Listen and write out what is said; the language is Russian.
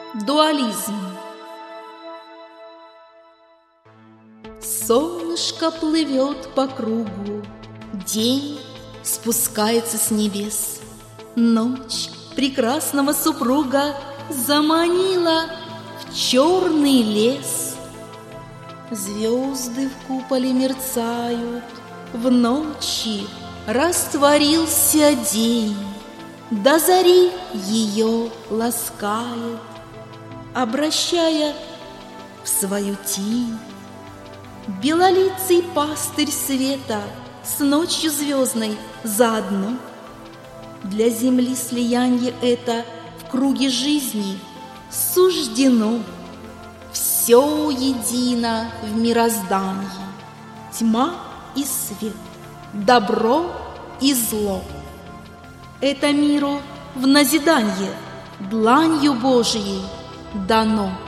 Дуализм. Солнышко плывет по кругу, день спускается с небес. Ночь прекрасного супруга заманила в черный лес. Звезды в куполе мерцают, в ночи растворился день. До зари ее ласкает, обращая в свою тень. Белолицый пастырь света с ночью звездной заодно. Для земли слияние это в круге жизни суждено. Все едино в мироздании, тьма и свет, добро и зло. Это миру в назиданье дланью Божией дано.